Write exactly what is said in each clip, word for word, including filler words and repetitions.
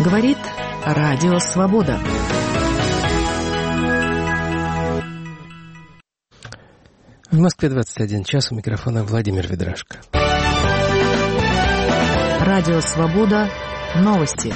Говорит Радио Свобода. В Москве двадцать один час, у микрофона Владимир Ведрашко. Радио Свобода. Новости.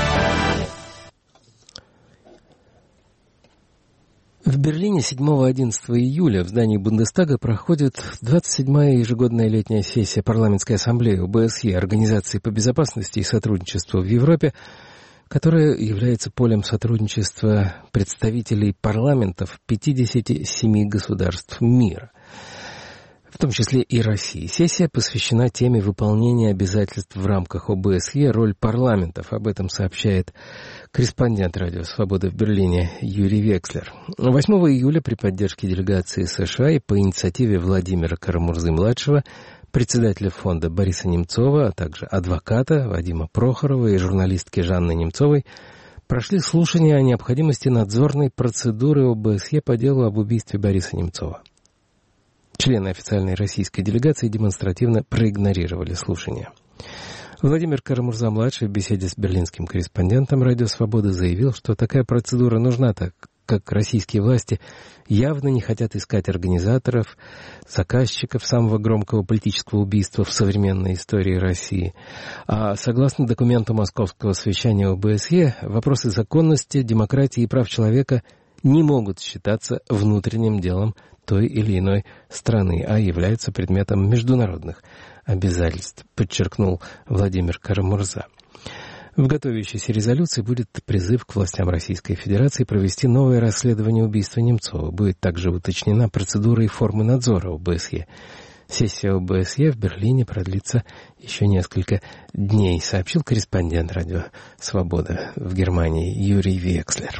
В Берлине седьмого-одиннадцатого июля в здании Бундестага проходит двадцать седьмая ежегодная летняя сессия Парламентской ассамблеи о бэ эс е, Организации по безопасности и сотрудничеству в Европе, которая является полем сотрудничества представителей парламентов пятидесяти семи государств мира, в том числе и России. Сессия посвящена теме выполнения обязательств в рамках о бэ эс е, роль парламентов. Об этом сообщает корреспондент Радио Свобода в Берлине Юрий Векслер. восьмого июля при поддержке делегации США и по инициативе Владимира Карамурзы-младшего, председателя фонда Бориса Немцова, а также адвоката Вадима Прохорова и журналистки Жанны Немцовой, прошли слушания о необходимости надзорной процедуры о бэ эс е по делу об убийстве Бориса Немцова. Члены официальной российской делегации демонстративно проигнорировали слушания. Владимир Карамурза-младший в беседе с берлинским корреспондентом Радио Свобода заявил, что такая процедура нужна, так как российские власти явно не хотят искать организаторов, заказчиков самого громкого политического убийства в современной истории России. А согласно документу Московского совещания о бэ эс е, вопросы законности, демократии и прав человека не могут считаться внутренним делом той или иной страны, а являются предметом международных обязательств, подчеркнул Владимир Карамурза. В готовящейся резолюции будет призыв к властям Российской Федерации провести новое расследование убийства Немцова. Будет также уточнена процедура и формы надзора о бэ эс е. Сессия о бэ эс е в Берлине продлится еще несколько дней, сообщил корреспондент Радио Свобода в Германии Юрий Векслер.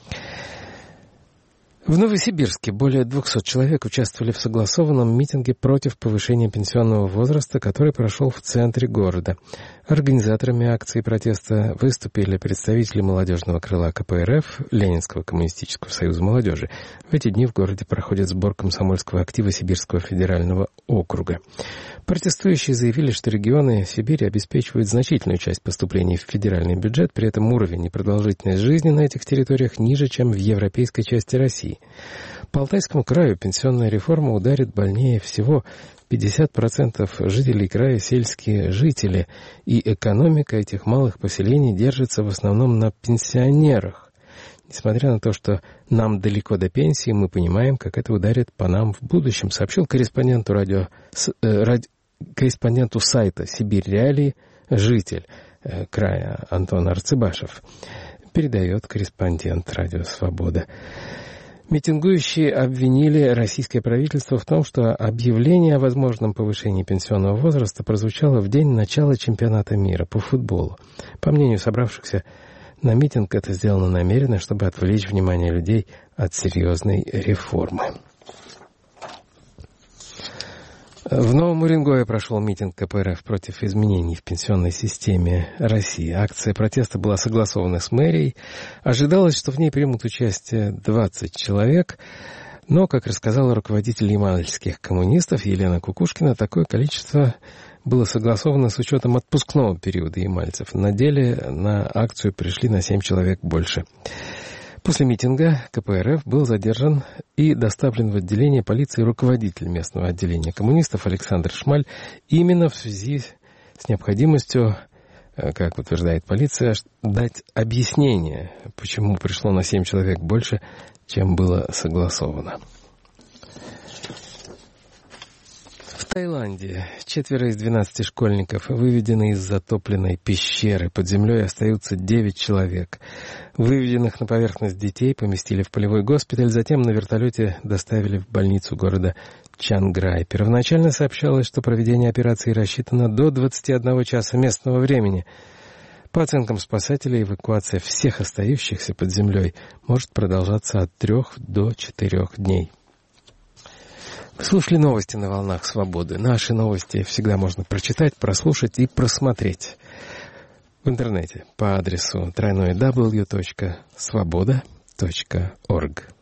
В Новосибирске более двухсот человек участвовали в согласованном митинге против повышения пенсионного возраста, который прошел в центре города. Организаторами акции протеста выступили представители молодежного крыла ка пэ эр эф, Ленинского коммунистического союза молодежи. В эти дни в городе проходит сбор комсомольского актива Сибирского федерального округа. Протестующие заявили, что регионы Сибири обеспечивают значительную часть поступлений в федеральный бюджет, при этом уровень и продолжительность жизни на этих территориях ниже, чем в европейской части России. По Алтайскому краю пенсионная реформа ударит больнее всего. пятьдесят процентов жителей края сельские жители, и экономика этих малых поселений держится в основном на пенсионерах. Несмотря на то, что нам далеко до пенсии, мы понимаем, как это ударит по нам в будущем, сообщил корреспонденту, радио, э, ради, корреспонденту сайта «Сибирь Реалии» житель э, края Антон Арцебашев. Передает корреспондент Радио Свобода. Митингующие обвинили российское правительство в том, что объявление о возможном повышении пенсионного возраста прозвучало в день начала чемпионата мира по футболу. По мнению собравшихся на митинг, это сделано намеренно, чтобы отвлечь внимание людей от серьезной реформы. В Новом Уренгое прошел митинг ка пэ эр эф против изменений в пенсионной системе России. Акция протеста была согласована с мэрией. Ожидалось, что в ней примут участие двадцать человек. Но, как рассказала руководитель ямальских коммунистов Елена Кукушкина, такое количество было согласовано с учетом отпускного периода ямальцев. На деле на акцию пришли на семь человек больше. После митинга ка пэ эр эф был задержан и доставлен в отделение полиции руководитель местного отделения коммунистов Александр Шмаль именно в связи с необходимостью, как утверждает полиция, дать объяснение, почему пришло на семь человек больше, чем было согласовано. В Таиланде четверо из двенадцати школьников выведены из затопленной пещеры. Под землей остаются девять человек. Выведенных на поверхность детей поместили в полевой госпиталь, затем на вертолете доставили в больницу города Чанграй. Первоначально сообщалось, что проведение операции рассчитано до двадцати одного часа местного времени. По оценкам спасателей, эвакуация всех остающихся под землей может продолжаться от трех до четырех дней. Вы слушали новости на волнах Свободы. Наши новости всегда можно прочитать, прослушать и просмотреть в интернете по адресу дабл ю дабл ю дабл ю точка свобода точка орг.